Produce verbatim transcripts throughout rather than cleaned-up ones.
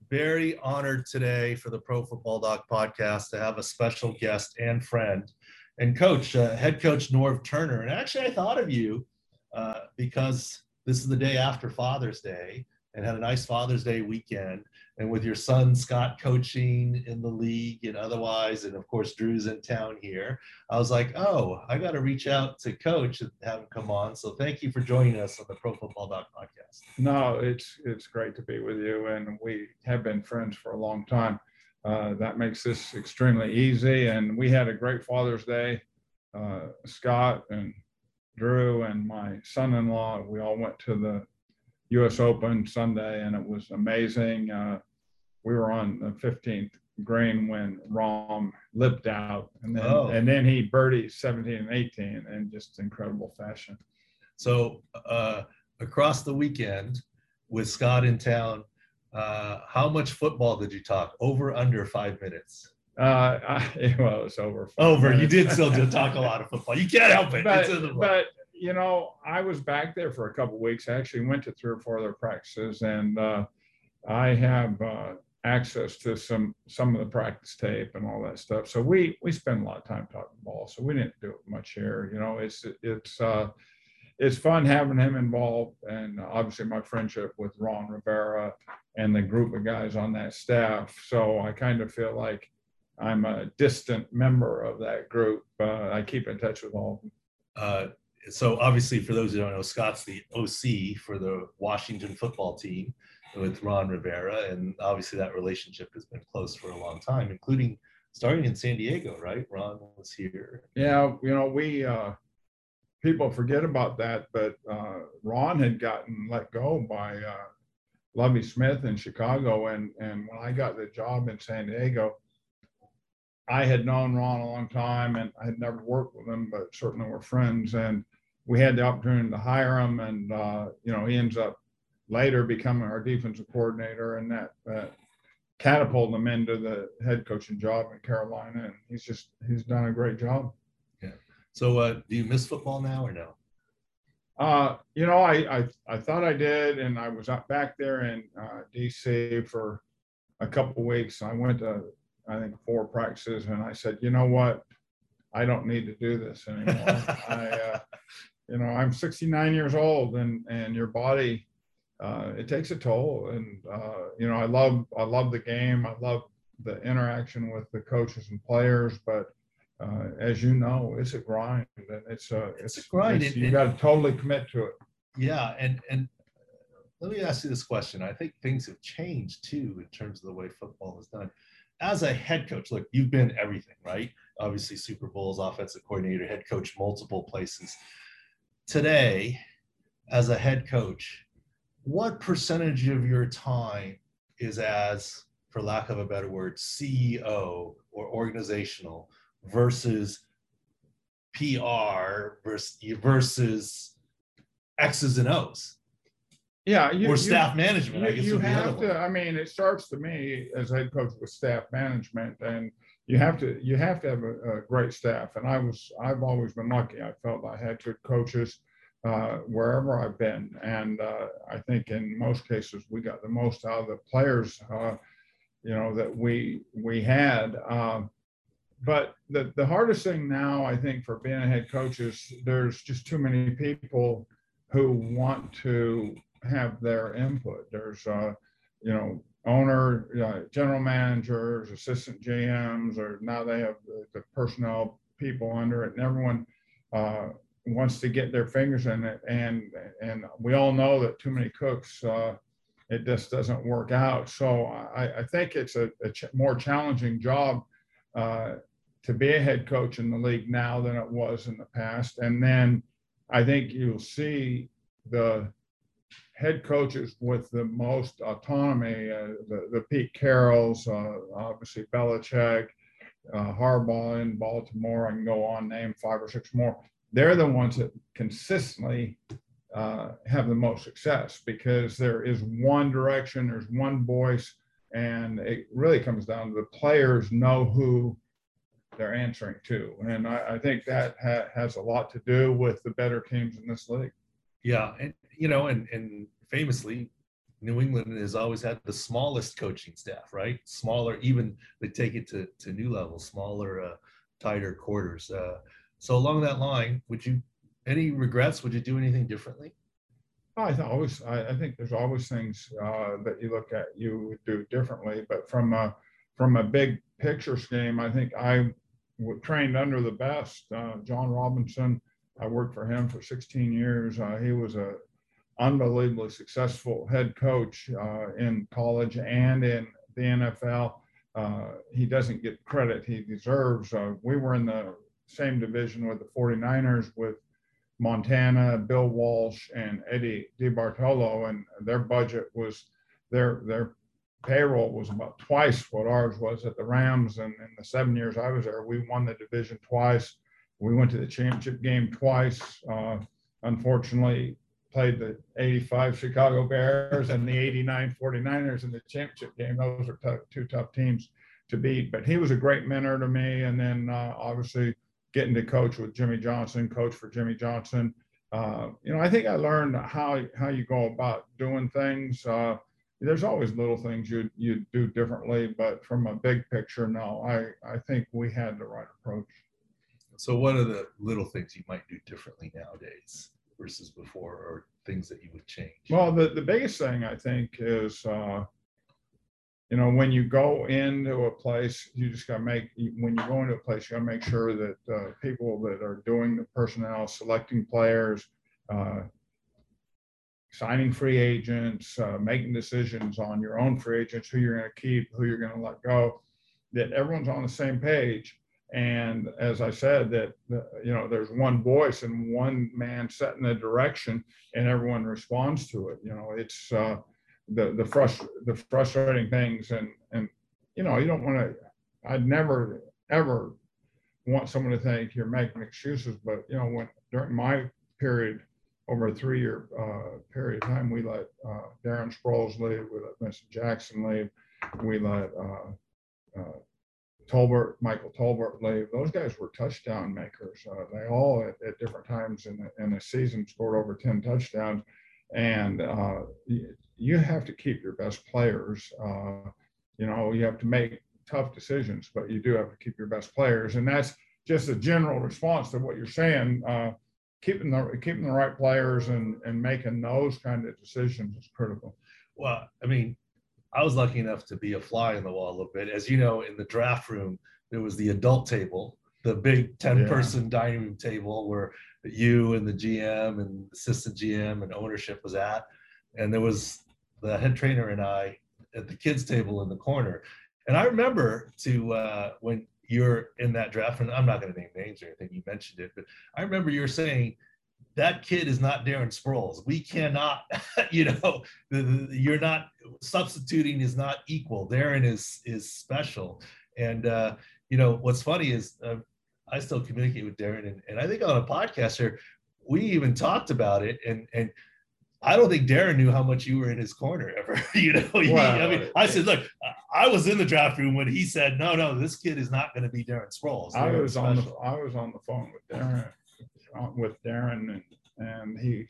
very honored today for the Pro Football Doc podcast to have a special guest and friend and coach, uh, head coach Norv Turner. And actually, I thought of you uh, because this is the day after Father's Day and had a nice Father's Day weekend. And with your son, Scott, coaching in the league and otherwise, and of course, Drew's in town here, I was like, oh, I got to reach out to Coach and have him come on. So thank you for joining us on the Pro Football Doc podcast. No, it's it's great to be with you, and we have been friends for a long time. Uh, that makes this extremely easy, and we had a great Father's Day. Uh, Scott and Drew and my son-in-law, we all went to the U S Open Sunday, and it was amazing. Uh, we were on the fifteenth green when Rahm lipped out, and then oh. and then he birdied seventeen and eighteen in just incredible fashion. So uh, across the weekend with Scott in town, uh, how much football did you talk? Over, under five minutes? Uh, I, well, it was over. Five over. minutes. You did still do talk a lot of football. You can't help it. But, it's in the but you know, I was back there for a couple of weeks. I actually went to three or four other practices, and uh, I have uh, access to some some of the practice tape and all that stuff. So we we spend a lot of time talking ball. So we didn't do it much here. You know, it's it's uh, it's fun having him involved, and obviously my friendship with Ron Rivera and the group of guys on that staff. So I kind of feel like I'm a distant member of that group. Uh, I keep in touch with all of them. Uh, so obviously, for those who don't know, Scott's the O C for the Washington football team with Ron Rivera, and obviously that relationship has been close for a long time, including starting in San Diego, right? Ron was here. Yeah, you know, we uh, people forget about that, but uh, Ron had gotten let go by uh, Lovie Smith in Chicago, and and when I got the job in San Diego, I had known Ron a long time, and I had never worked with him, but certainly we're friends. And we had the opportunity to hire him, and uh, you know, he ends up later becoming our defensive coordinator, and that uh, catapulted him into the head coaching job in Carolina. And he's just he's done a great job. Yeah. So, uh, do you miss football now or no? Uh, you know, I, I I thought I did, and I was up back there in uh, D C for a couple of weeks. I went to I think four practices, and I said, you know what, I don't need to do this anymore. I, uh, you know, I'm sixty-nine years old, and and your body, uh, it takes a toll. And uh, you know, I love I love the game. I love the interaction with the coaches and players, but uh, as you know, it's a grind, and it's a it's, it's a grind. It's, you got to totally commit to it. Yeah, and and let me ask you this question. I think things have changed too in terms of the way football is done. As a head coach, look, you've been everything, right? Obviously, Super Bowls, offensive coordinator, head coach, multiple places. Today, as a head coach, what percentage of your time is as, for lack of a better word, C E O or organizational versus P R versus, versus X's and O's? Yeah, you, or staff you, management. You, I guess you would be have the to. I mean, it starts to me as head coach with staff management, and you have to. You have to have a, a great staff. And I was. I've always been lucky. I felt I had good coaches uh, wherever I've been, and uh, I think in most cases we got the most out of the players. Uh, you know that we we had. Um, but the the hardest thing now, I think, for being a head coach is there's just too many people who want to have their input. There's, uh, you know, owner, uh, general managers, assistant G Ms, or now they have the, the personnel people under it, and everyone uh, wants to get their fingers in it. And and we all know that too many cooks, uh, it just doesn't work out. So I, I think it's a, a ch- more challenging job uh, to be a head coach in the league now than it was in the past. And then I think you'll see the head coaches with the most autonomy, uh, the, the Pete Carrolls, uh, obviously Belichick, uh, Harbaugh in Baltimore, I can go on, name five or six more. They're the ones that consistently uh, have the most success because there is one direction, there's one voice, and it really comes down to the players know who they're answering to. And I, I think that ha- has a lot to do with the better teams in this league. Yeah, and you know, and, and famously, New England has always had the smallest coaching staff, right? Smaller, even they take it to, to new levels, smaller, uh, tighter quarters. Uh, so along that line, would you, any regrets? Would you do anything differently? I always, I, I think there's always things uh, that you look at you would do differently, but from a from a big picture scheme, I think I w- trained under the best. Uh, John Robinson, I worked for him for sixteen years. Uh, he was a unbelievably successful head coach uh, in college and in the N F L. Uh, he doesn't get credit he deserves. Uh, we were in the same division with the 49ers with Montana, Bill Walsh, and Eddie DeBartolo, and their budget was their their payroll was about twice what ours was at the Rams. And in the seven years I was there, we won the division twice. We went to the championship game twice. Uh, unfortunately, played the eighty-five Chicago Bears and the eighty-nine 49ers in the championship game. Those are tough, two tough teams to beat. But he was a great mentor to me. And then uh, obviously getting to coach with Jimmy Johnson, coach for Jimmy Johnson. Uh, you know, I think I learned how how you go about doing things. Uh, there's always little things you you do differently, but from a big picture, no, I I think we had the right approach. So what are the little things you might do differently nowadays versus before, or things that you would change? Well, the, the biggest thing I think is, uh, you know, when you go into a place, you just got to make, when you go into a place, you got to make sure that uh, people that are doing the personnel, selecting players, uh, signing free agents, uh, making decisions on your own free agents, who you're going to keep, who you're going to let go, that everyone's on the same page. And as I said, that, you know, there's one voice and one man setting the direction and everyone responds to it. You know, it's uh, the, the, frust- the frustrating things. And, and, you know, you don't want to, I'd never, ever want someone to think you're making excuses. But, you know, when during my period, over a three-year uh, period of time, we let uh, Darren Sproles leave, we let Vincent Jackson leave, we let uh, uh, Tolbert, Michael Tolbert leave. Those guys were touchdown makers. Uh, they all at, at different times in the, in the season scored over ten touchdowns. And uh, you, you have to keep your best players. Uh, you know, you have to make tough decisions, but you do have to keep your best players. And that's just a general response to what you're saying. Uh, keeping the keeping the right players and, and making those kind of decisions is critical. Well, I mean, I was lucky enough to be a fly on the wall a little bit. As you know, in the draft room, there was the adult table, the big ten person yeah. dining room table where you and the G M and assistant G M and ownership was at. And there was the head trainer and I at the kids table in the corner. And I remember to uh, when you're in that draft, and I'm not going to name names or anything, you mentioned it, but I remember you're saying, that kid is not Darren Sproles. We cannot, you know, the, the, you're not substituting is not equal. Darren is is special. And, uh, you know, what's funny is uh, I still communicate with Darren. And, and I think on a podcast here, we even talked about it. And, and I don't think Darren knew how much you were in his corner ever. You know, he, wow. I mean, I said, look, I was in the draft room when he said, no, no, this kid is not going to be Darren Sproles. I was on the I was on the phone with Darren. with Darren and and he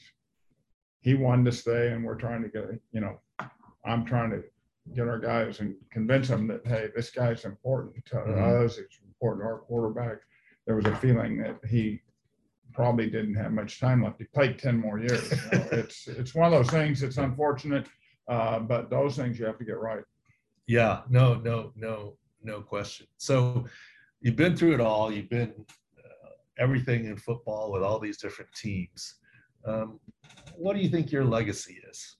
he wanted to stay, and we're trying to get, you know, I'm trying to get our guys and convince them that, hey, this guy's important to mm-hmm. us, it's important to our quarterback. There was a feeling that he probably didn't have much time left. He played ten more years. You know? it's it's one of those things. It's unfortunate, uh, but those things you have to get right. Yeah, no, no, no, no question. So you've been through it all. You've been everything in football with all these different teams. Um, what do you think your legacy is?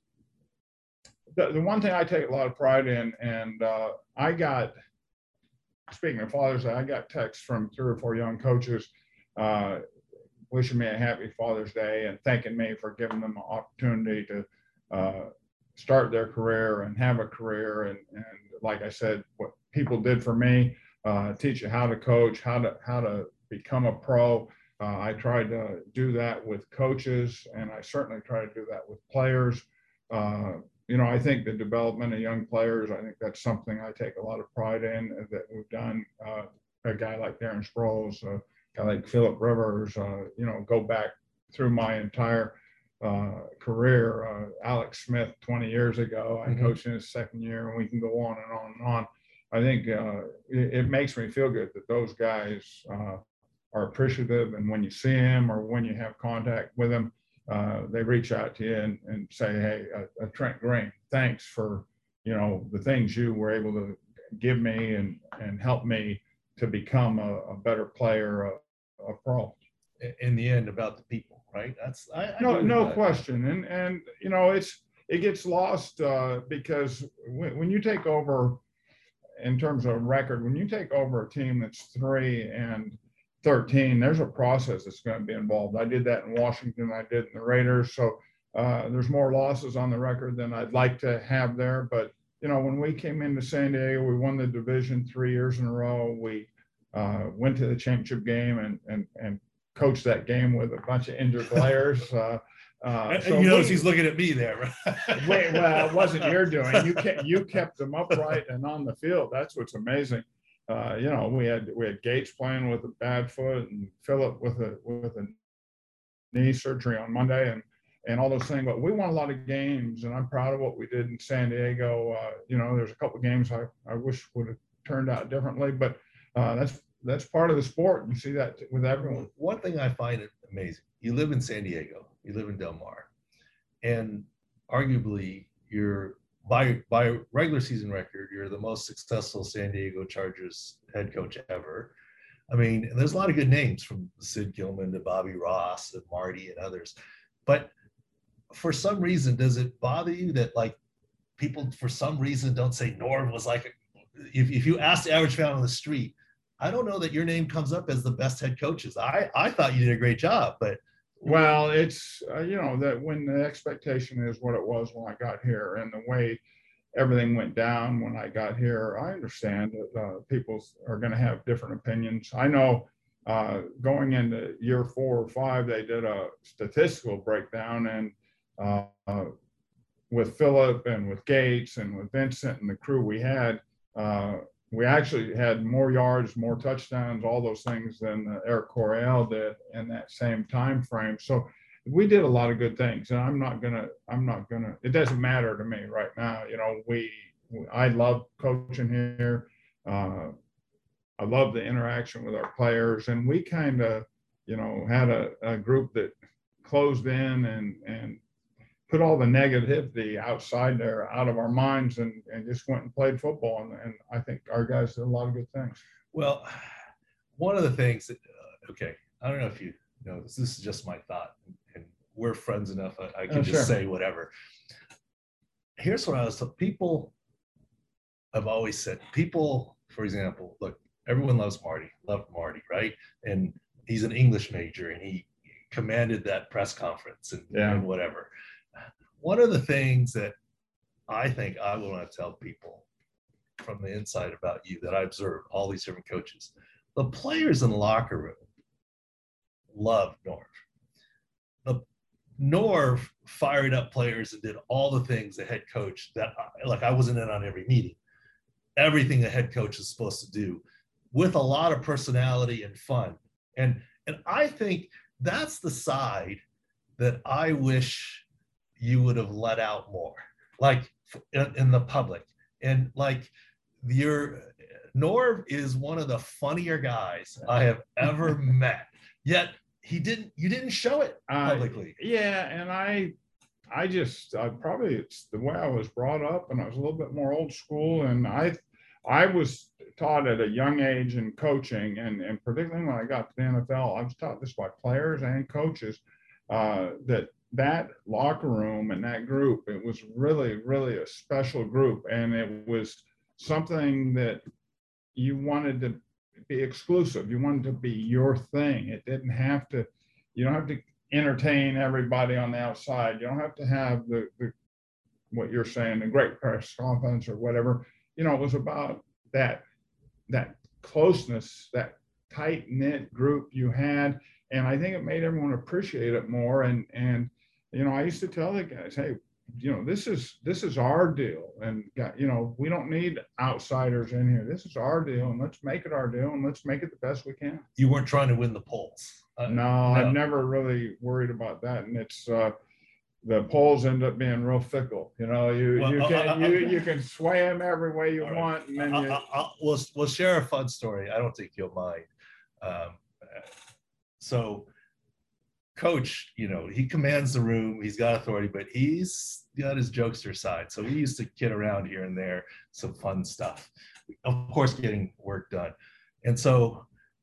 The, the one thing I take a lot of pride in, and uh, I got, speaking of Father's Day, I got texts from three or four young coaches uh, wishing me a happy Father's Day and thanking me for giving them an opportunity to uh, start their career and have a career. And, and like I said, what people did for me, uh, teach you how to coach, how to, how to become a pro. Uh, I tried to do that with coaches, and I certainly try to do that with players. Uh, you know, I think the development of young players, I think that's something I take a lot of pride in that we've done. Uh, a guy like Darren Sproles, a guy like Philip Rivers, uh, you know, go back through my entire uh, career. Uh, Alex Smith, twenty years ago, I mm-hmm. coached in his second year, and we can go on and on and on. I think uh, it, it makes me feel good that those guys uh, are appreciative, and when you see them or when you have contact with them, uh, they reach out to you and, and say, hey, uh, uh, Trent Green, thanks for, you know, the things you were able to give me and, and help me to become a, a better player, a, a pro. In the end, about the people, right? That's I, I no no question. And and you know, it's it gets lost uh, because when, when you take over, in terms of record, when you take over a team that's three and thirteen, there's a process that's going to be involved. I did that in Washington. I did in the Raiders. So uh, there's more losses on the record than I'd like to have there. But you know, when we came into San Diego, we won the division three years in a row. We uh, went to the championship game and and and coached that game with a bunch of injured players. Uh, uh, so you know, he's looking at me there. Right? Wait, well, it wasn't your doing. You kept you kept them upright and on the field. That's what's amazing. Uh, you know, we had we had Gates playing with a bad foot and Phillip with a with a knee surgery on Monday and and all those things. But we won a lot of games, and I'm proud of what we did in San Diego. Uh, you know, there's a couple of games I, I wish would have turned out differently, but uh, that's that's part of the sport. You see that with everyone. One thing I find amazing, you live in San Diego, you live in Del Mar, and arguably you're, by by regular season record, you're the most successful San Diego Chargers head coach ever. I mean, there's a lot of good names from Sid Gilman to Bobby Ross and Marty and others. But for some reason, does it bother you that like people for some reason don't say Norv was like, if, if you ask the average fan on the street, I don't know that your name comes up as the best head coaches. I, I thought you did a great job, but. Well, it's, uh, you know, that when the expectation is what it was when I got here and the way everything went down when I got here, I understand that uh, people are going to have different opinions. I know uh, going into year four or five, they did a statistical breakdown and uh, uh, with Phillip and with Gates and with Vincent and the crew we had, uh, we actually had more yards, more touchdowns, all those things than uh, Eric Coryell did in that same time frame. So we did a lot of good things, and I'm not gonna, I'm not gonna. It doesn't matter to me right now. You know, we, I love coaching here. Uh, I love the interaction with our players, and we kind of, you know, had a, a group that closed in and and put all the negativity outside there, out of our minds, and, and just went and played football. And, and I think our guys did a lot of good things. Well, one of the things that, uh, okay, I don't know if you know this, this is just my thought, and we're friends enough, I, I can oh, just sure. say whatever. Here's what I was told. People have always said, people, for example, look, everyone loves Marty, loved Marty, right? And he's an English major, and he commanded that press conference and, yeah. and whatever. One of the things that I think I want to tell people from the inside about you that I observe all these different coaches, the players in the locker room love Norv. The Norv fired up players and did all the things the head coach that, like I wasn't in on every meeting, everything the head coach is supposed to do with a lot of personality and fun. And, and I think that's the side that I wish you would have let out more, like in, in the public. And like your Norv is one of the funnier guys I have ever met, yet he didn't, you didn't show it publicly. Uh, yeah. And I, I just, I probably, it's the way I was brought up, and I was a little bit more old school. And I, I was taught at a young age in coaching, and, and particularly when I got to the N F L, I was taught this by players and coaches, uh, that that locker room and that group, it was really, really a special group. And it was something that you wanted to be exclusive. You wanted to be your thing. It didn't have to, you don't have to entertain everybody on the outside. You don't have to have the, the what you're saying, the great press conference or whatever. You know, it was about that, that closeness, that tight knit group you had. And I think it made everyone appreciate it more. And, and, you know, I used to tell the guys, hey, you know, this is, this is our deal. And, you know, we don't need outsiders in here. This is our deal, and let's make it our deal, and let's make it the best we can. You weren't trying to win the polls. Uh, no, no, I've never really worried about that. And it's, uh, the polls end up being real fickle. You know, you Well, you I- can I- I- you you can sway them every way you All right. want, and then I, you. I, I, we'll, we'll share a fun story. I don't think you'll mind. Um, so coach, you know, he commands the room, he's got authority, but he's got his jokester side. So we used to kid around here and there, some fun stuff, of course, getting work done. And so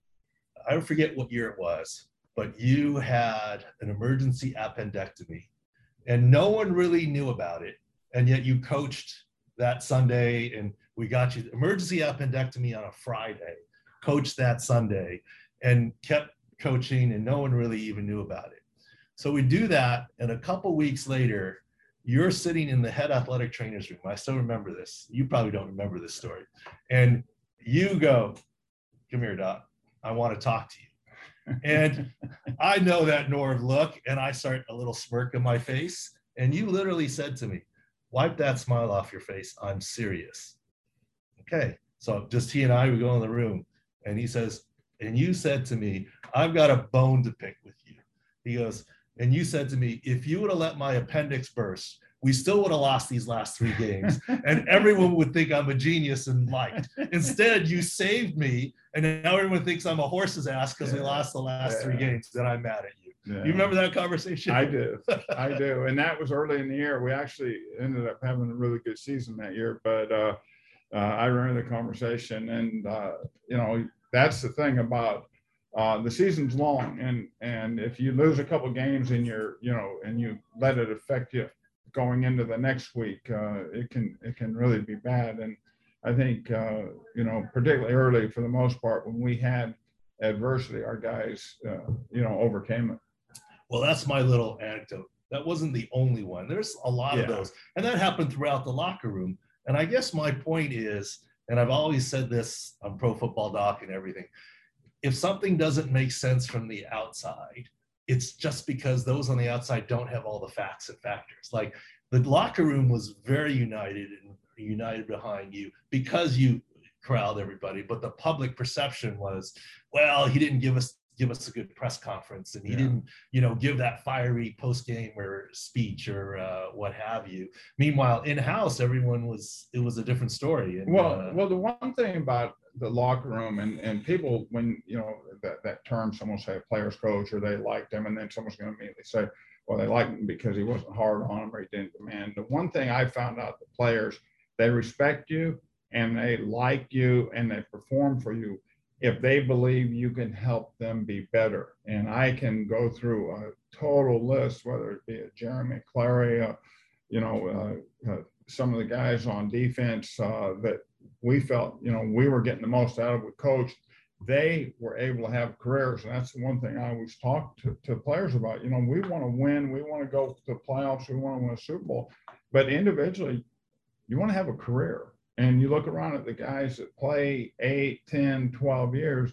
I don't forget what year it was, but you had an emergency appendectomy and no one really knew about it. And yet you coached that Sunday and we got you emergency appendectomy on a Friday, coached that Sunday and kept coaching and no one really even knew about it. So we do that. And a couple weeks later, you're sitting in the head athletic trainer's room. I still remember this. You probably don't remember this story. And you go, come here, Doc. I want to talk to you. And I know that Norv look and I start a little smirk on my face. And you literally said to me, wipe that smile off your face. I'm serious. Okay. So just he and I, we go in the room and he says, and you said to me, I've got a bone to pick with you. He goes, and you said to me, if you would have let my appendix burst, we still would have lost these last three games and everyone would think I'm a genius and liked. Instead, you saved me and now everyone thinks I'm a horse's ass because yeah, we lost the last yeah. three games. Then I'm mad at you. Yeah. You remember that conversation? I do. I do. And that was early in the year. We actually ended up having a really good season that year. But uh, uh, I remember the conversation. And, uh, you know, that's the thing about uh, the season's long. And, and if you lose a couple games and you're, you know, and you let it affect you going into the next week, uh, it can it can really be bad. And I think, uh, you know, particularly early for the most part, when we had adversity, our guys, uh, you know, overcame it. Well, that's my little anecdote. That wasn't the only one. There's a lot yeah. of those. And that happened throughout the locker room. And I guess my point is, and I've always said this on Pro Football Doc and everything, if something doesn't make sense from the outside, it's just because those on the outside don't have all the facts and factors. Like the locker room was very united and united behind you because you corralled everybody, but the public perception was, well, he didn't give us give us a good press conference and he yeah. didn't, you know, give that fiery post-game or speech or uh, what have you. Meanwhile, in-house, everyone was, it was a different story. And, well, uh, well, the one thing about the locker room and, and people, when, you know, that, that term, someone will say a player's coach or they liked him, and then someone's going to immediately say, well, they liked him because he wasn't hard on them or he didn't demand. The one thing I found out, the players, they respect you and they like you and they perform for you if they believe you can help them be better. And I can go through a total list, whether it be a Jeremy Clary, uh, you know, uh, uh, some of the guys on defense uh, that we felt, you know, we were getting the most out of with coach. They were able to have careers. And that's the one thing I always talk to, to players about. You know, we want to win. We want to go to the playoffs. We want to win a Super Bowl. But individually, you want to have a career. And you look around at the guys that play eight, ten, twelve years,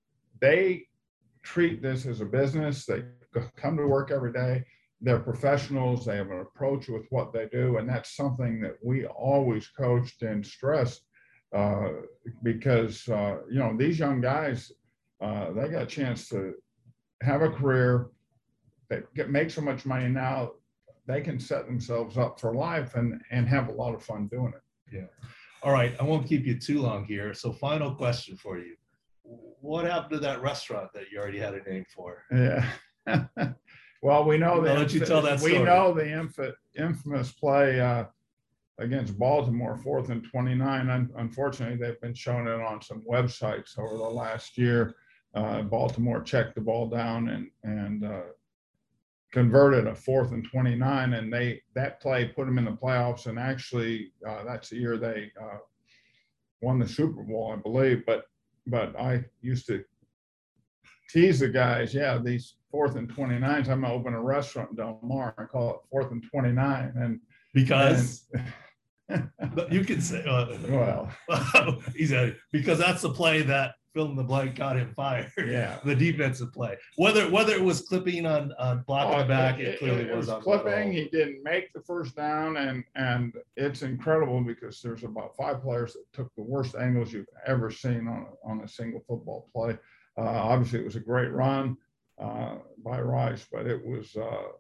they treat this as a business. They come to work every day. They're professionals. They have an approach with what they do. And that's something that we always coached and stressed uh, because, uh, you know, these young guys, uh, they got a chance to have a career. They get, make so much money now, they can set themselves up for life and, and have a lot of fun doing it. Yeah. All right, I won't keep you too long here. So final question for you. What happened to that restaurant that you already had a name for? Yeah. Well, we know I'll let you tell that story. We know the inf- infamous play uh, against Baltimore, fourth and twenty-nine. Un- unfortunately, they've been showing it on some websites over the last year. Uh, Baltimore checked the ball down and, and uh, converted a fourth and twenty-nine, and they that play put them in the playoffs. And actually, uh, that's the year they uh, won the Super Bowl, I believe. But but I used to tease the guys, yeah, these fourth and twenty-nines. I'm gonna open a restaurant in Del Mar and call it fourth and twenty-nine, and because. And, you could say, uh, well, he said because that's the play that fill in the blank got him fired. Yeah, the defensive play. Whether whether it was clipping on on blocking oh, the back, it, it clearly it, it was, was on clipping. He didn't make the first down, and and it's incredible because there's about five players that took the worst angles you've ever seen on a, on a single football play. Uh, obviously, it was a great run uh, by Rice, but it was uh,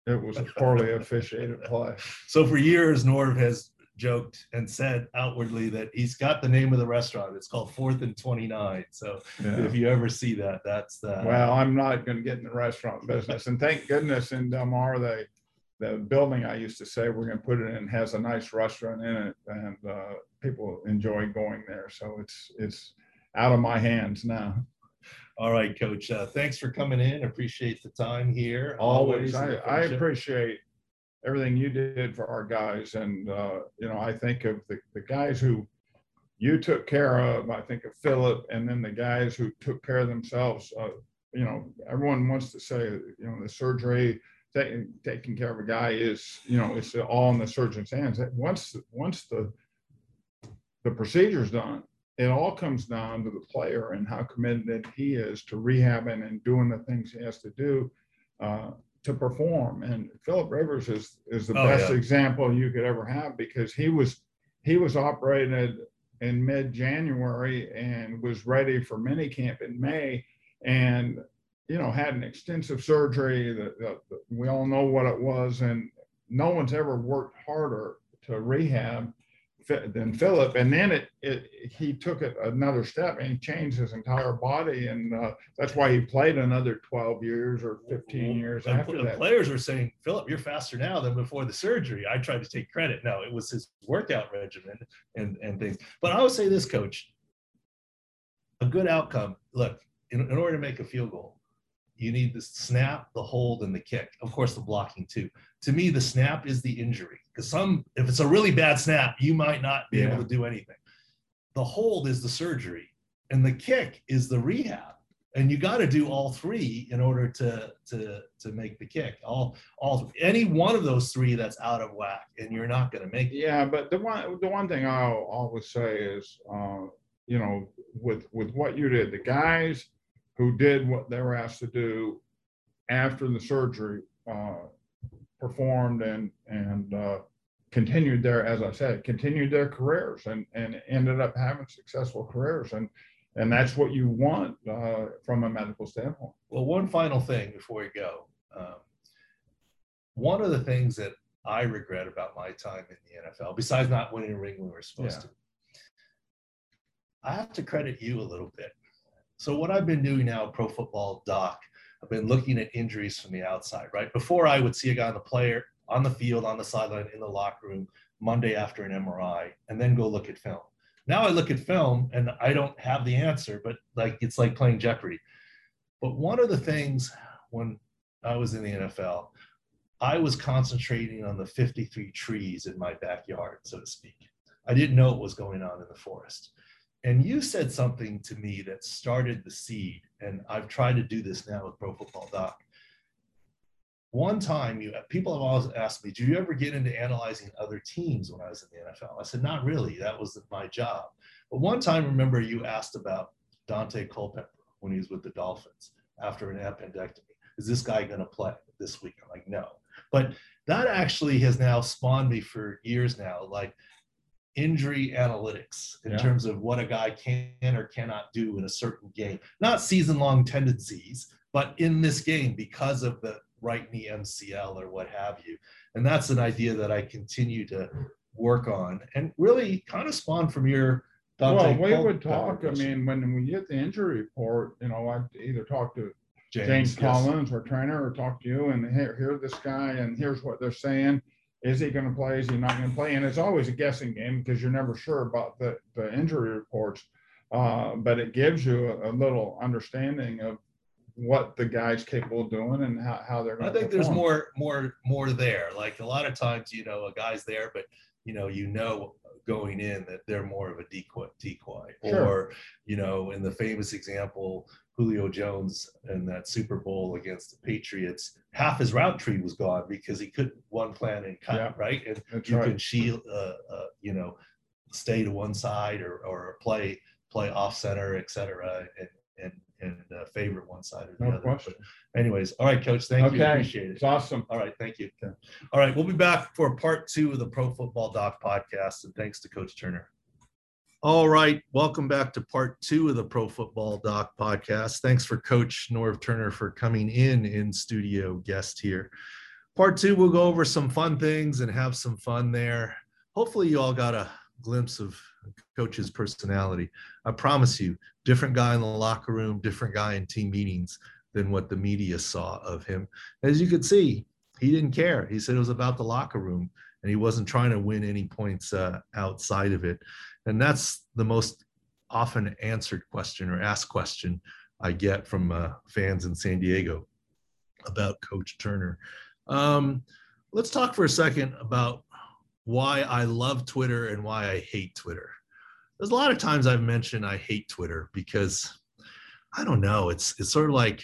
it was a poorly officiated play. So for years, Norv has joked and said outwardly that he's got the name of the restaurant. It's called Fourth and twenty-nine. So yeah. If you ever see that, that's the. Well, I'm not going to get in the restaurant business, and thank goodness in Del Mar, they, the building I used to say we're going to put it in has a nice restaurant in it, and uh, people enjoy going there. So it's it's out of my hands now. All right, Coach. Uh, thanks for coming in. Appreciate the time here. Always. Always I, I appreciate everything you did for our guys. And, uh, you know, I think of the, the guys who you took care of. I think of Philip, and then the guys who took care of themselves. Uh, you know, everyone wants to say, you know, the surgery, taking, taking care of a guy is, you know, it's all in the surgeon's hands. Once, once the, the procedure's done, it all comes down to the player and how committed he is to rehabbing and doing the things he has to do uh, to perform. And Philip Rivers is is the oh, best yeah. example you could ever have, because he was he was operated in mid-January and was ready for minicamp in May, and you know had an extensive surgery that, that, that we all know what it was, and no one's ever worked harder to rehab than Philip. And then it, it he took it another step and he changed his entire body, and uh, that's why he played another twelve years or fifteen years and after the that. Players are saying, Philip, you're faster now than before the surgery. I tried to take credit. No, it was his workout regimen and and things. But I would say this, Coach, a good outcome. Look, in, in order to make a field goal, you need the snap, the hold, and the kick. Of course, the blocking too. To me, the snap is the injury, because some, if it's a really bad snap, you might not be yeah. able to do anything. The hold is the surgery, and the kick is the rehab. And you got to do all three in order to to to make the kick. All all any one of those three that's out of whack, and you're not going to make it. Yeah, but the one the one thing I'll always say is, uh, you know, with with what you did, the guys who did what they were asked to do after the surgery uh, performed and and uh, continued their, as I said, continued their careers and and ended up having successful careers, and and that's what you want uh, from a medical standpoint. Well, one final thing before we go. Um, one of the things that I regret about my time in the N F L, besides not winning a ring when we were supposed yeah. to, I have to credit you a little bit. So what I've been doing now, Pro Football Doc, I've been looking at injuries from the outside, right? Before I would see a guy on the player, on the field, on the sideline, in the locker room, Monday after an M R I, and then go look at film. Now I look at film and I don't have the answer, but like it's like playing Jeopardy. But one of the things when I was in the N F L, I was concentrating on the fifty-three trees in my backyard, so to speak. I didn't know what was going on in the forest. And you said something to me that started the seed, and I've tried to do this now with Pro Football Doc. One time, you people have always asked me, "Do you ever get into analyzing other teams?" When I was in the N F L, I said, "Not really. That was my job." But one time, remember, you asked about Dante Culpepper when he was with the Dolphins after an appendectomy. Is this guy going to play this week? I'm like, no. But that actually has now spawned me for years now, like injury analytics in yeah. terms of what a guy can or cannot do in a certain game. Not season-long tendencies, but in this game because of the right knee M C L or what have you. And that's an idea that I continue to work on and really kind of spawned from your Dante Well, we Col- would talk, I mean, when we get the injury report, you know, I either talk to James, James Collins, yes. our trainer, or talk to you, and here, here's this guy, and here's what they're saying. Is he going to play? Is he not going to play? And it's always a guessing game because you're never sure about the, the injury reports. Uh, but it gives you a, a little understanding of what the guy's capable of doing and how, how they're going I to think perform. There's more, more, more there. Like a lot of times, you know, a guy's there, but you know, you know, going in that they're more of a decoy, decoy. Sure. Or, you know, in the famous example, Julio Jones in that Super Bowl against the Patriots, half his route tree was gone because he couldn't one plan and cut, yeah, right? And you right. can shield, uh, uh, you know, stay to one side or or play play off center, et cetera, and and and uh, favor one side or the no other. Question. But anyways, all right, Coach, thank okay. you. Appreciate it. It's awesome. All right, thank you. Okay. All right, we'll be back for part two of the Pro Football Doc podcast, and thanks to Coach Turner. All right, welcome back to part two of the Pro Football Doc podcast. Thanks for Coach Norv Turner for coming in in studio guest here. part two, we'll go over some fun things and have some fun there. Hopefully you all got a glimpse of Coach's personality. I promise you, different guy in the locker room, different guy in team meetings than what the media saw of him. As you could see, he didn't care. He said it was about the locker room, and he wasn't trying to win any points uh, outside of it. And that's the most often answered question or asked question I get from uh, fans in San Diego about Coach Turner. Um, let's talk for a second about why I love Twitter and why I hate Twitter. There's a lot of times I've mentioned I hate Twitter because I don't know, it's it's sort of like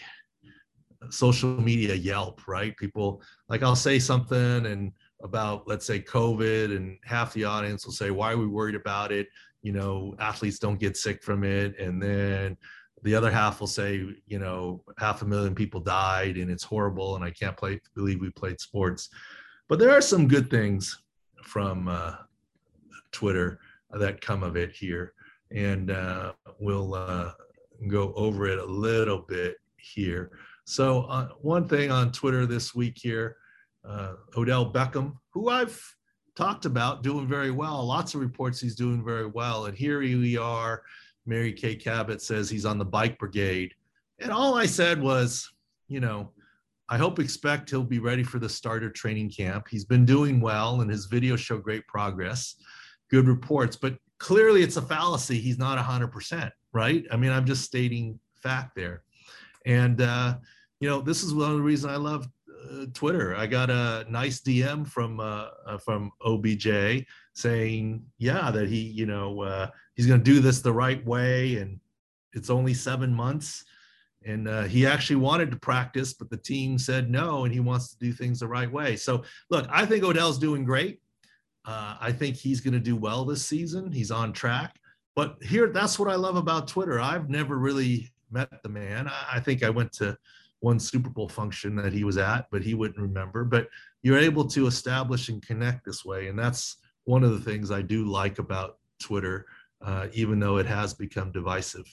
social media Yelp, right? People, like, I'll say something and about, let's say, COVID, and half the audience will say, why are we worried about it? You know, athletes don't get sick from it. And then the other half will say, you know, half a million people died and it's horrible and I can't play, believe we played sports. But there are some good things from uh, Twitter that come of it here. And uh, we'll uh, go over it a little bit here. So uh, one thing on Twitter this week here, uh, Odell Beckham, who I've talked about doing very well. Lots of reports he's doing very well. And here we are. Mary Kay Cabot says he's on the bike brigade. And all I said was, you know, I hope expect he'll be ready for the starter training camp. He's been doing well and his videos show great progress, good reports, but clearly it's a fallacy. He's not one hundred percent, right? I mean, I'm just stating fact there. And, uh, you know, this is one of the reasons I love uh, Twitter. I got a nice D M from uh, uh, from O B J saying, yeah, that he, you know, uh, he's going to do this the right way. And it's only seven months. And uh, he actually wanted to practice, but the team said no, and he wants to do things the right way. So, look, I think Odell's doing great. Uh, I think he's going to do well this season. He's on track. But here, that's what I love about Twitter. I've never really met the man. I, I think I went to one Super Bowl function that he was at, but he wouldn't remember. But you're able to establish and connect this way. And that's one of the things I do like about Twitter, uh, even though it has become divisive.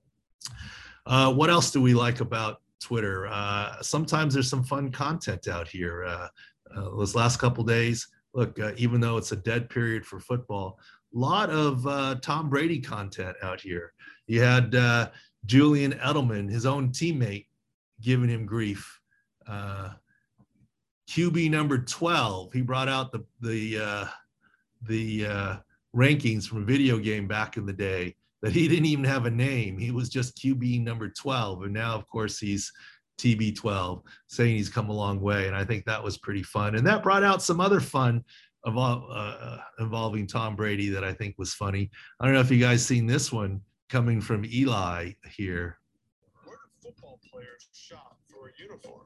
Uh, what else do we like about Twitter? Uh, sometimes there's some fun content out here. Uh, uh, those last couple days, look, uh, even though it's a dead period for football, a lot of uh, Tom Brady content out here. You had uh, Julian Edelman, his own teammate, giving him grief. Uh, Q B number twelve, he brought out the the uh, the uh, rankings from a video game back in the day, that he didn't even have a name. He was just Q B number twelve. And now, of course, he's T B twelve, saying he's come a long way. And I think that was pretty fun. And that brought out some other fun of, uh, involving Tom Brady that I think was funny. I don't know if you guys seen this one coming from Eli here. Where do football players shop for a uniform?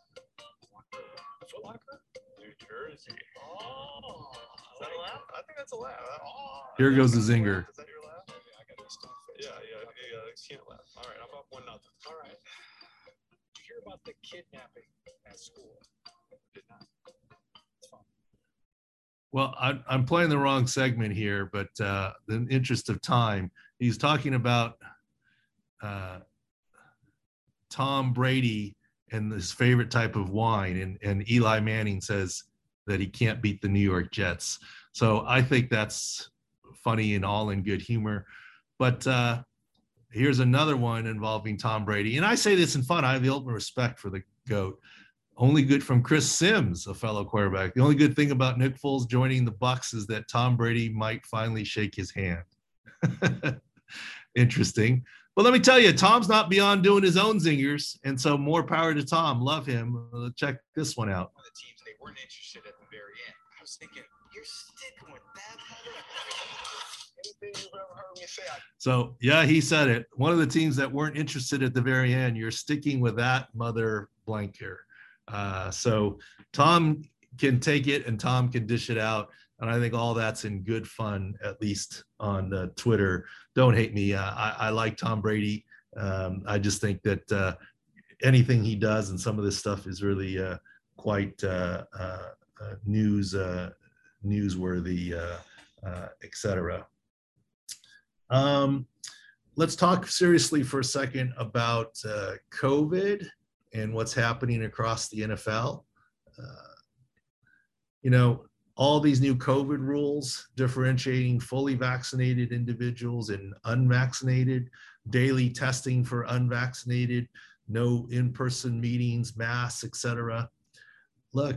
Foot Locker? New Jersey. Oh, is that a laugh? I think that's a laugh. Oh, Here goes the zinger. Is that your laugh? Yeah, I got this stuff. Yeah, yeah, yeah, yeah. Can't laugh. All right, I'm up one nothing. All right. Did you hear about the kidnapping at school? Did not. It's fun. Well, I, I'm playing the wrong segment here, but uh, in the interest of time, he's talking about uh, Tom Brady and his favorite type of wine. And, and Eli Manning says that he can't beat the New York Jets. So I think that's funny and all in good humor. But uh, here's another one involving Tom Brady. And I say this in fun. I have the ultimate respect for the GOAT. Only good from Chris Sims, a fellow quarterback. The only good thing about Nick Foles joining the Bucs is that Tom Brady might finally shake his hand. Interesting. But let me tell you, Tom's not beyond doing his own zingers. And so more power to Tom. Love him. Uh, check this one out. One of the teams, they weren't interested at the very end. I was thinking, you're sticking with that. Anything you've ever heard me say. I- So, yeah, he said it. One of the teams that weren't interested at the very end, you're sticking with that mother blanker. Uh, so Tom can take it and Tom can dish it out. And I think all that's in good fun, at least on uh, Twitter. Don't hate me. Uh, I, I like Tom Brady. Um, I just think that uh, anything he does and some of this stuff is really uh, quite uh, uh, uh, news uh, newsworthy, uh, uh, et cetera. Um, let's talk seriously for a second about uh, COVID and what's happening across the N F L. Uh, you know, all these new COVID rules differentiating fully vaccinated individuals and unvaccinated, daily testing for unvaccinated, no in-person meetings, masks, et cetera. Look,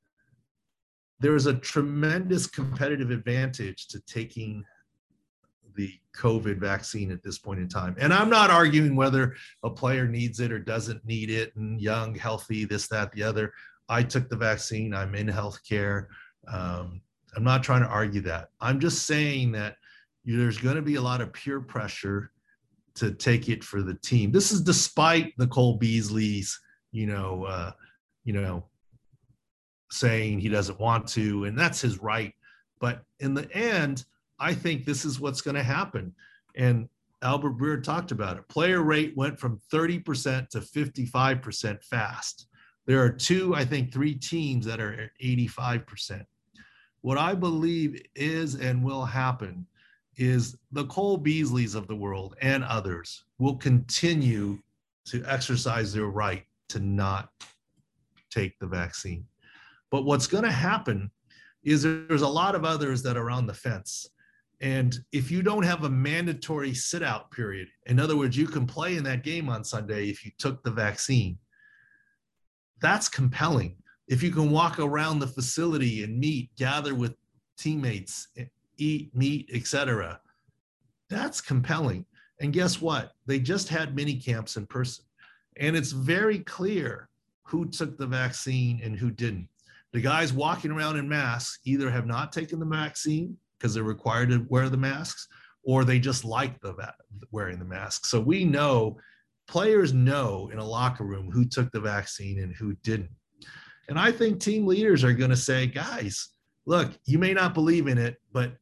there's a tremendous competitive advantage to taking the COVID vaccine at this point in time. And I'm not arguing whether a player needs it or doesn't need it, and young, healthy, this, that, the other. I took the vaccine. I'm in healthcare. Um, I'm not trying to argue that. I'm just saying that you, there's going to be a lot of peer pressure to take it for the team. This is despite Nicole Beasley's, you know, uh, you know, saying he doesn't want to, and that's his right. But in the end, I think this is what's going to happen. And Albert Breer talked about it. Player rate went from thirty percent to fifty-five percent fast. There are two, I think, three teams that are at eighty-five percent. What I believe is and will happen is the Cole Beasleys of the world and others will continue to exercise their right to not take the vaccine. But what's going to happen is there's a lot of others that are on the fence. And if you don't have a mandatory sit-out period, in other words, you can play in that game on Sunday if you took the vaccine, that's compelling. If you can walk around the facility and meet, gather with teammates, eat, meet, et cetera, that's compelling. And guess what? They just had mini camps in person. And it's very clear who took the vaccine and who didn't. The guys walking around in masks either have not taken the vaccine because they're required to wear the masks, or they just like the wearing the mask. So we know, players know in a locker room who took the vaccine and who didn't. And I think team leaders are going to say, guys, look, you may not believe in it, but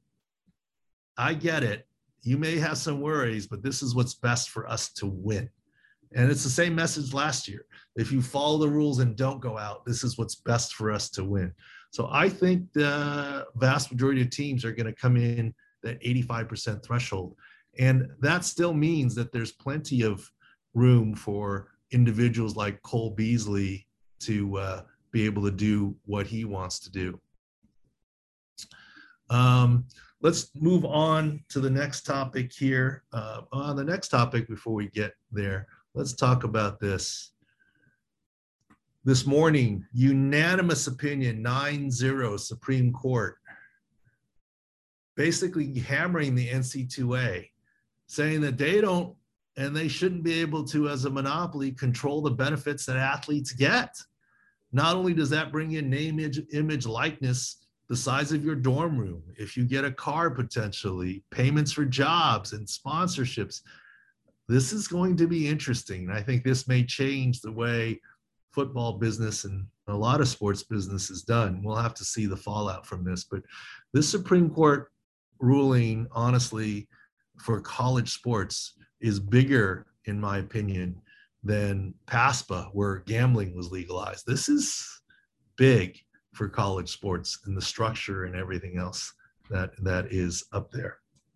I get it. You may have some worries, but this is what's best for us to win. And it's the same message last year. If you follow the rules and don't go out, this is what's best for us to win. So I think the vast majority of teams are going to come in that eighty-five percent threshold. And that still means that there's plenty of room for individuals like Cole Beasley to uh, be able to do what he wants to do. Um, let's move on to the next topic here. Uh, on the next topic, before we get there, let's talk about this. This morning, unanimous opinion, nine zero, Supreme Court, basically hammering the N C double A, saying that they don't and they shouldn't be able to, as a monopoly, control the benefits that athletes get. Not only does that bring in name, image, image, likeness, the size of your dorm room, if you get a car potentially, payments for jobs and sponsorships. This is going to be interesting. I think this may change the way football business and a lot of sports business is done. We'll have to see the fallout from this. But this Supreme Court ruling, honestly, for college sports is bigger, in my opinion, than PASPA, where gambling was legalized. This is big for college sports and the structure and everything else that, that is up there.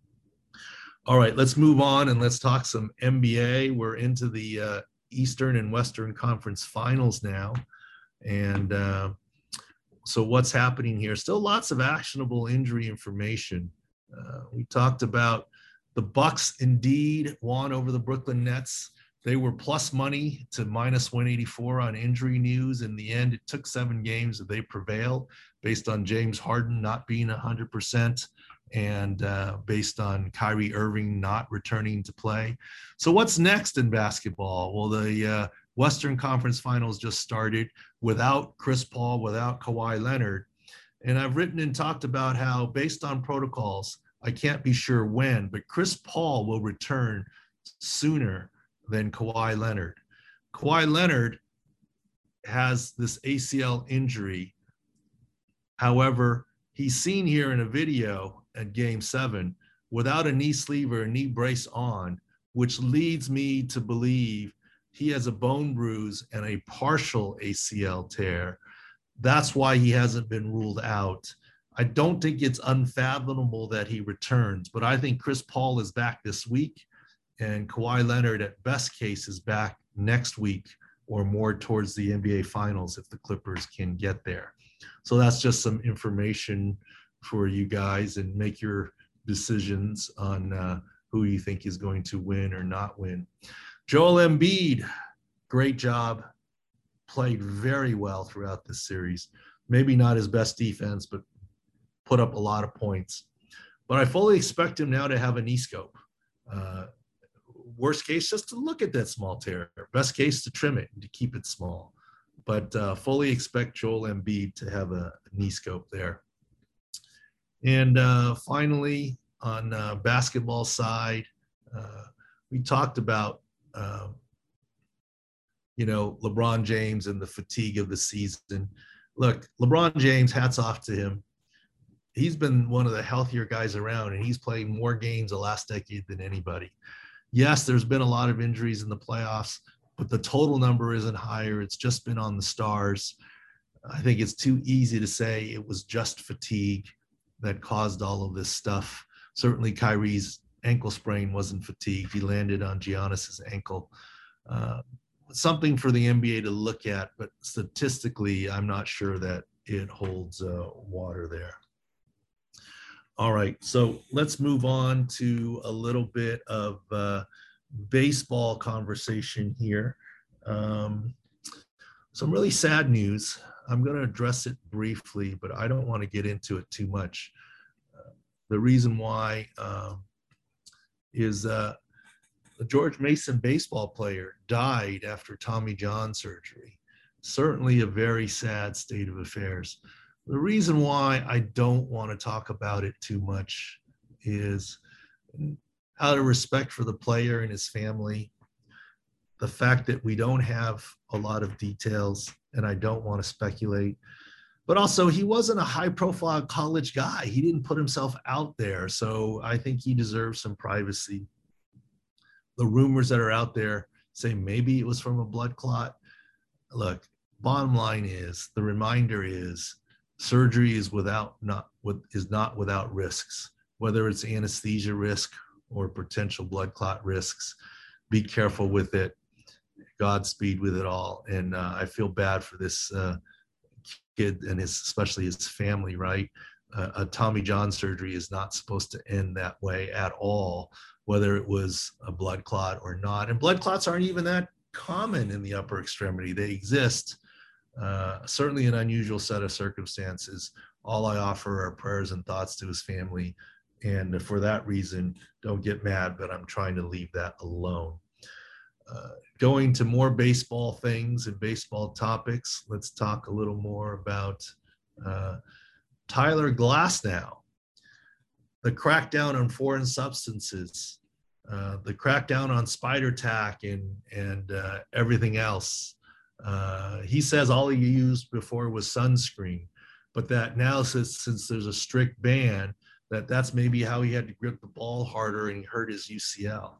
All right, let's move on and let's talk some N B A. We're into the uh, Eastern and Western Conference Finals now. And uh, so what's happening here? Still lots of actionable injury information. Uh, we talked about the Bucks indeed won over the Brooklyn Nets. They were plus money to minus one eighty-four on injury news. In the end, it took seven games that they prevailed based on James Harden not being one hundred percent and uh, based on Kyrie Irving not returning to play. So what's next in basketball? Well, the uh, Western Conference Finals just started without Chris Paul, without Kawhi Leonard. And I've written and talked about how, based on protocols, I can't be sure when, but Chris Paul will return sooner than Kawhi Leonard. Kawhi Leonard has this A C L injury. However, he's seen here in a video at game seven without a knee sleeve or a knee brace on, which leads me to believe he has a bone bruise and a partial A C L tear. That's why he hasn't been ruled out. I don't think it's unfathomable that he returns, but I think Chris Paul is back this week, and Kawhi Leonard, at best case, is back next week or more towards the N B A Finals if the Clippers can get there. So that's just some information for you guys, and make your decisions on uh, who you think is going to win or not win. Joel Embiid, great job. Played very well throughout this series. Maybe not his best defense, but put up a lot of points. But I fully expect him now to have a knee scope. Uh, worst case, just to look at that small tear. Best case, to trim it and to keep it small. But uh, fully expect Joel Embiid to have a, a knee scope there. And uh, finally, on uh, basketball side, uh, we talked about, uh, you know, LeBron James and the fatigue of the season. Look, LeBron James, hats off to him. He's been one of the healthier guys around, and he's played more games the last decade than anybody. Yes, there's been a lot of injuries in the playoffs, but the total number isn't higher. It's just been on the stars. I think it's too easy to say it was just fatigue that caused all of this stuff. Certainly Kyrie's ankle sprain wasn't fatigue. He landed on Giannis's ankle. Uh, something for the N B A to look at, but statistically, I'm not sure that it holds uh, water there. All right, so let's move on to a little bit of uh, baseball conversation here. Um, some really sad news. I'm going to address it briefly, but I don't want to get into it too much. Uh, the reason why um, is uh, the George Mason baseball player died after Tommy John surgery. Certainly a very sad state of affairs. The reason why I don't want to talk about it too much is out of respect for the player and his family, the fact that we don't have a lot of details, and I don't want to speculate, but also he wasn't a high profile college guy. He didn't put himself out there. So I think he deserves some privacy. The rumors that are out there say maybe it was from a blood clot. Look, bottom line is, the reminder is, surgery is without not with is not without risks, whether it's anesthesia risk or potential blood clot risks. Be careful with it. Godspeed with it all. And uh, I feel bad for this uh, kid and his, especially his family, right? Uh, a Tommy John surgery is not supposed to end that way at all, whether it was a blood clot or not. And blood clots aren't even that common in the upper extremity. They exist. Uh, certainly an unusual set of circumstances. All I offer are prayers and thoughts to his family. And for that reason, don't get mad, but I'm trying to leave that alone. Uh, going to more baseball things and baseball topics, let's talk a little more about uh, Tyler Glasnow. The crackdown on foreign substances, uh, the crackdown on spider tack and, and uh, everything else. Uh, he says all he used before was sunscreen, but that now since, since there's a strict ban, that that's maybe how he had to grip the ball harder and he hurt his U C L.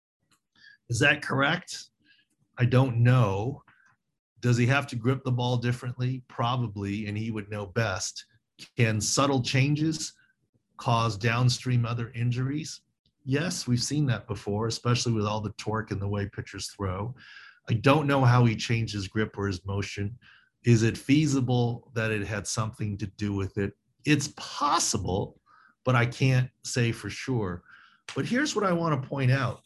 Is that correct? I don't know. Does he have to grip the ball differently? Probably, and he would know best. Can subtle changes cause downstream other injuries? Yes, we've seen that before, especially with all the torque and the way pitchers throw. I don't know how he changed his grip or his motion. Is it feasible that it had something to do with it? It's possible, but I can't say for sure. But here's what I want to point out.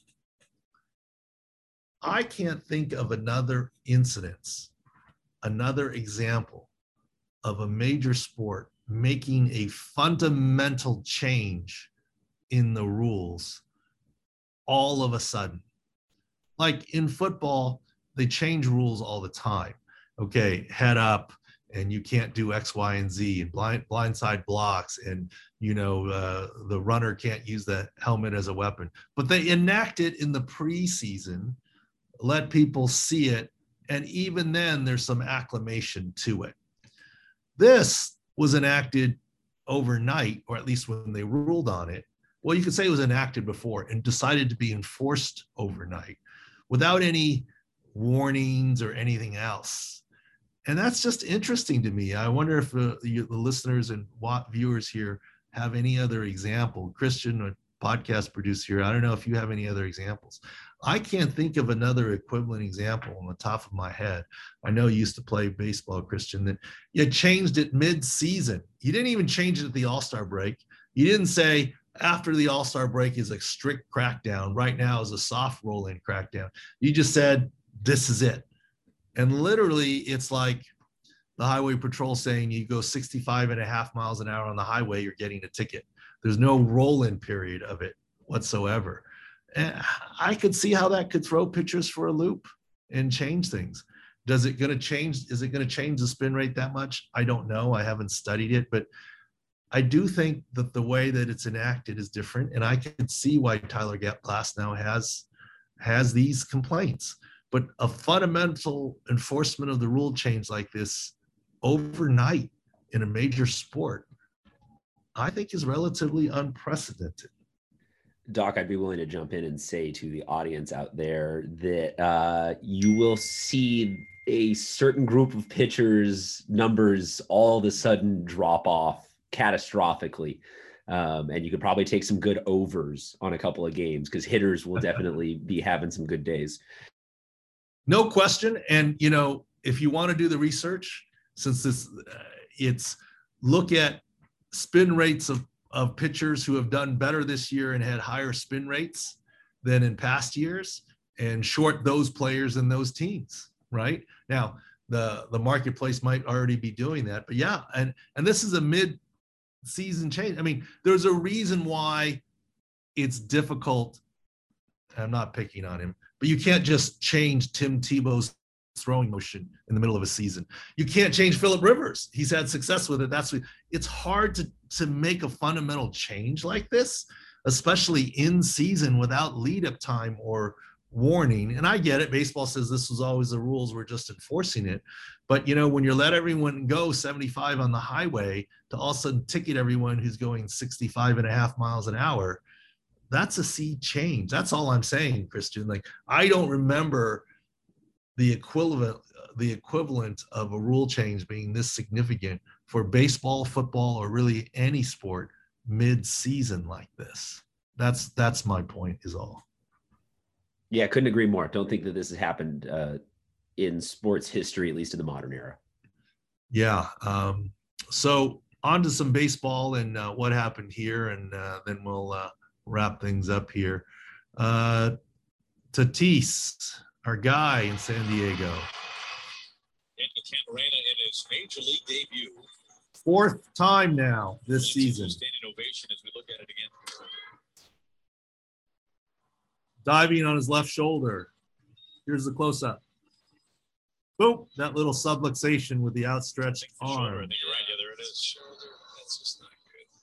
I can't think of another incidence, another example of a major sport making a fundamental change in the rules all of a sudden. Like in football, they change rules all the time. Okay, head up, and you can't do X, Y, and Z, and blind blindside blocks, and you know uh, the runner can't use the helmet as a weapon. But they enact it in the preseason, let people see it, and even then there's some acclamation to it. This was enacted overnight, or at least when they ruled on it. Well, you could say it was enacted before and decided to be enforced overnight without any warnings or anything else. And that's just interesting to me. I wonder if uh, the, the listeners and viewers here have any other example. Christian, a podcast producer here, I don't know if you have any other examples. I can't think of another equivalent example on the top of my head. I know you used to play baseball, Christian, that you changed it mid-season. You didn't even change it at the All-Star break. You didn't say after the All-Star break is a strict crackdown. Right now is a soft roll-in crackdown. You just said, this is it. And literally, it's like the highway patrol saying you go sixty-five and a half miles an hour on the highway, you're getting a ticket. There's no roll-in period of it whatsoever. And I could see how that could throw pitchers for a loop and change things. Does it going to change? Is it going to change the spin rate that much? I don't know. I haven't studied it, but I do think that the way that it's enacted is different. And I can see why Tyler Glasnow has, has these complaints. But a fundamental enforcement of the rule change like this overnight in a major sport, I think is relatively unprecedented. Doc, I'd be willing to jump in and say to the audience out there that uh, you will see a certain group of pitchers' numbers all of a sudden drop off catastrophically. Um, and you could probably take some good overs on a couple of games because hitters will definitely be having some good days. No question. And, you know, if you want to do the research, since this, uh, it's look at spin rates of of pitchers who have done better this year and had higher spin rates than in past years and short those players and those teams, right? Now, the, the marketplace might already be doing that, but yeah. And, and this is a mid-season change. I mean, there's a reason why it's difficult. I'm not picking on him, but you can't just change Tim Tebow's throwing motion in the middle of a season. You can't change Phillip Rivers. He's had success with it. That's what, it's hard to, to make a fundamental change like this, especially in season without lead up time or warning. And I get it. Baseball says this was always the rules. We're just enforcing it. But, you know, when you let everyone go seventy-five on the highway to all of a sudden ticket everyone who's going sixty-five and a half miles an hour, that's a sea change. That's all I'm saying, Christian. Like, I don't remember the equivalent the equivalent of a rule change being this significant for baseball, football, or really any sport mid-season like this. That's that's my point is all. Yeah, couldn't agree more. Don't think that this has happened uh, in sports history, at least in the modern era. Yeah. Um, so on to some baseball and uh, what happened here, and uh, then we'll uh, wrap things up here. Uh, Tatis, our guy in San Diego. Daniel Camarena in his major league debut. Fourth time now this season. Standing ovation as we look at it again. Diving on his left shoulder. Here's the close-up. Boom, that little subluxation with the outstretched I arm. shoulder, I think you're right. Yeah, there it is. Shoulder. That's just not good.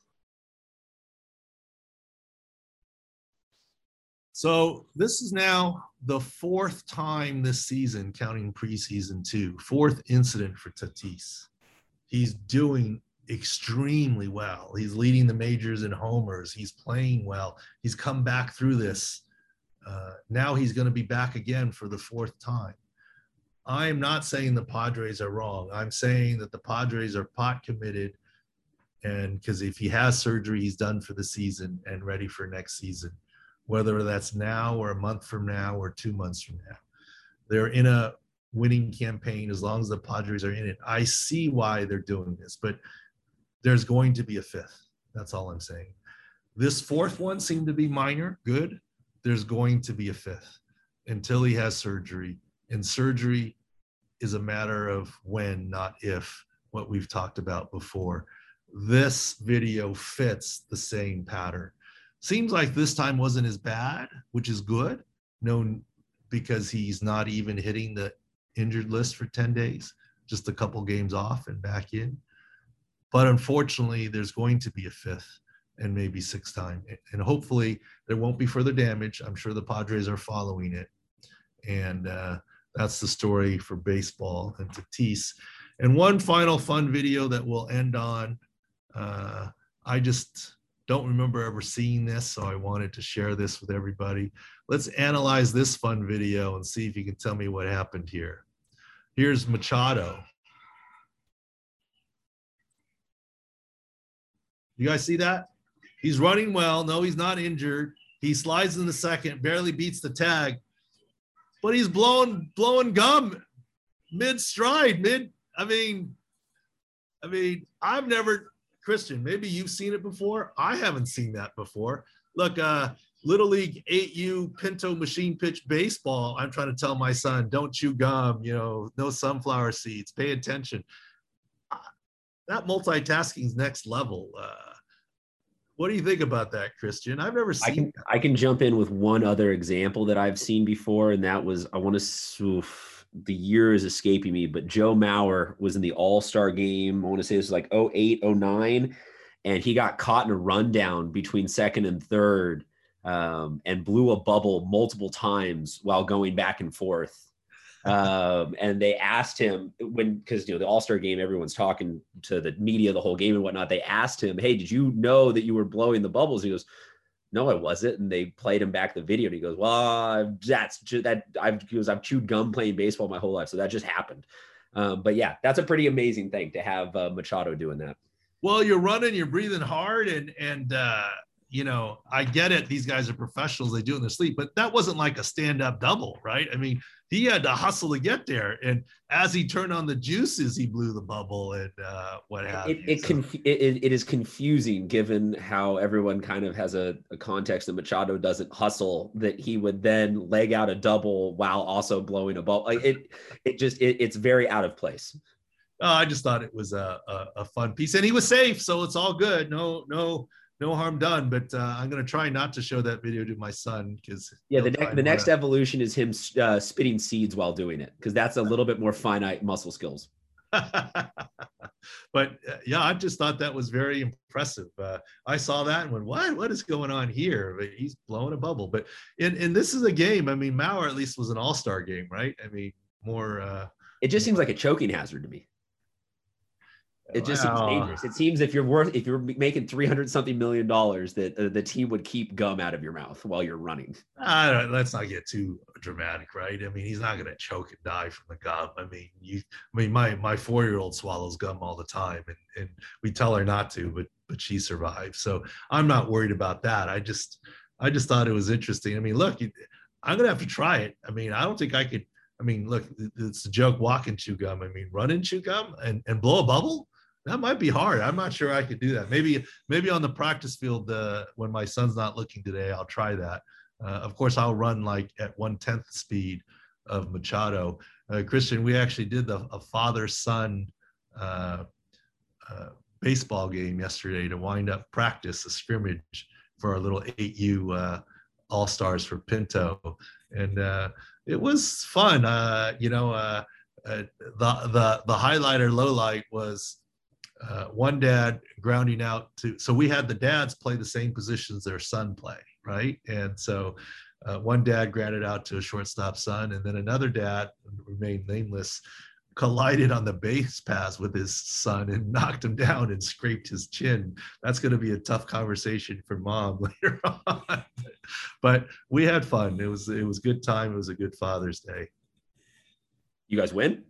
So this is now the fourth time this season, counting preseason two, fourth incident for Tatis. He's doing extremely well. He's leading the majors in homers. He's playing well. He's come back through this. Uh, now he's going to be back again for the fourth time. I am not saying the Padres are wrong. I'm saying that the Padres are pot committed, and because if he has surgery, he's done for the season and ready for next season, whether that's now or a month from now or two months from now. They're in a winning campaign as long as the Padres are in it. I see why they're doing this, but there's going to be a fifth. That's all I'm saying. This fourth one seemed to be minor, good. There's going to be a fifth until he has surgery. And surgery is a matter of when, not if, what we've talked about before. This video fits the same pattern. Seems like this time wasn't as bad, which is good. No, because he's not even hitting the injured list for ten days, just a couple games off and back in. But unfortunately, there's going to be a fifth and maybe sixth time. And hopefully there won't be further damage. I'm sure the Padres are following it. And uh, that's the story for baseball and Tatis. And one final fun video that we'll end on. Uh, I just don't remember ever seeing this, so I wanted to share this with everybody. Let's analyze this fun video and see if you can tell me what happened here. Here's Machado. You guys see that? He's running well. No, he's not injured. He slides in the second, barely beats the tag, but he's blowing blowing gum mid stride, mid. I mean, I mean, I've never, Christian, maybe you've seen it before. I haven't seen that before. Look, uh, Little League eight U Pinto machine pitch baseball. I'm trying to tell my son, don't chew gum, you know, no sunflower seeds, pay attention. Uh, that multitasking is next level. Uh, what do you think about that, Christian? I've never seen I can, that. I can jump in with one other example that I've seen before, and that was, I want to, the year is escaping me, but Joe Mauer was in the All-Star game. I want to say this was like oh eight, oh nine, and he got caught in a rundown between second and third, um, and blew a bubble multiple times while going back and forth. Um, and they asked him when, because, you know, the All-Star game, everyone's talking to the media the whole game and whatnot. They asked him, hey, did you know that you were blowing the bubbles? He goes, no, I wasn't. And they played him back the video, and he goes, well, that's just that I've, he goes, I've chewed gum playing baseball my whole life. So that just happened. Um, but yeah, that's a pretty amazing thing to have uh, Machado doing that. Well, you're running, you're breathing hard, and, and, uh, you know, I get it. These guys are professionals. They do it in their sleep, but that wasn't like a stand-up double, right? I mean, he had to hustle to get there. And as he turned on the juices, he blew the bubble and uh, what have it, you. It, so. conf- it, it is confusing given how everyone kind of has a, a context that Machado doesn't hustle, that he would then leg out a double while also blowing a ball. Like it, it just, it, it's very out of place. Oh, I just thought it was a, a, a fun piece, and he was safe. So it's all good. No, no, no harm done, but uh, I'm going to try not to show that video to my son because yeah, the, ne- the next evolution is him uh, spitting seeds while doing it, because that's a little bit more finite muscle skills. But uh, yeah, I just thought that was very impressive. Uh, I saw that and went, what? What is going on here? But he's blowing a bubble. But and and this is a game. I mean, Mauer at least was an all-star game, right? I mean, more. Uh, it just seems like a choking hazard to me. It just wow. seems dangerous. It seems if you're worth, if you're making three hundred something million dollars, that uh, the team would keep gum out of your mouth while you're running. I don't, let's not get too dramatic, right? I mean, he's not going to choke and die from the gum. I mean, you, I mean, my, my four-year-old swallows gum all the time, and, and we tell her not to, but, but she survives. So I'm not worried about that. I just, I just thought it was interesting. I mean, look, I'm going to have to try it. I mean, I don't think I could, I mean, look, it's a joke, walk and chew gum. I mean, run and chew gum and, and blow a bubble. That might be hard. I'm not sure I could do that. Maybe, maybe on the practice field uh, when my son's not looking today, I'll try that. Uh, of course, I'll run like at one tenth speed of Machado. Uh, Christian, we actually did the, a father-son uh, uh, baseball game yesterday to wind up practice, a scrimmage for our little eight U uh, All-Stars for Pinto, and uh, it was fun. Uh, you know, uh, uh, the the the highlight or low light was. Uh, one dad grounding out to, so we had the dads play the same positions their son play, right? And so uh, one dad grounded out to a shortstop son, and then another dad, remained nameless, collided on the base pass with his son and knocked him down and scraped his chin. That's going to be a tough conversation for mom later on. But we had fun. It was, it was good time. It was a good Father's Day. You guys win?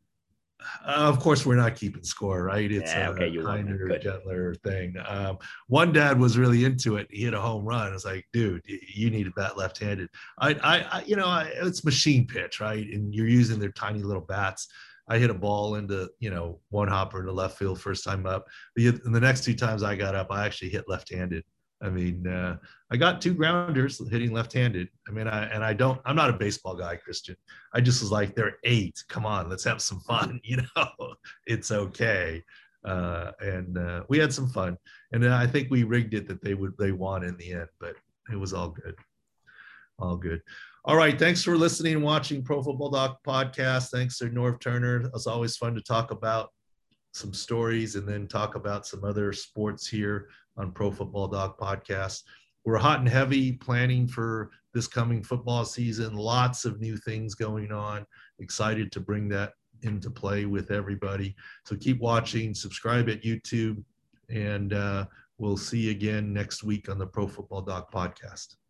Uh, of course, we're not keeping score, right? It's yeah, okay, a you kinder, gentler thing. Um, one dad was really into it. He hit a home run. It's like, dude, you need a bat left-handed. I, I, I you know, I, it's machine pitch, right? And you're using their tiny little bats. I hit a ball into, you know, one hopper into left field first time up. The, and the next two times I got up, I actually hit left-handed. I mean, uh, I got two grounders hitting left-handed. I mean, I, and I don't, I'm not a baseball guy, Christian. I just was like, they're eight. Come on, let's have some fun. You know, it's okay. Uh, and uh, we had some fun. And then I think we rigged it that they would, they won in the end, but it was all good. All good. All right. Thanks for listening and watching Pro Football Doc podcast. Thanks to Norv Turner. It's always fun to talk about some stories and then talk about some other sports here on Pro Football Doc podcast. We're hot and heavy planning for this coming football season. Lots of new things going on. Excited to bring that into play with everybody. So keep watching, subscribe at YouTube, and uh, we'll see you again next week on the Pro Football Doc podcast.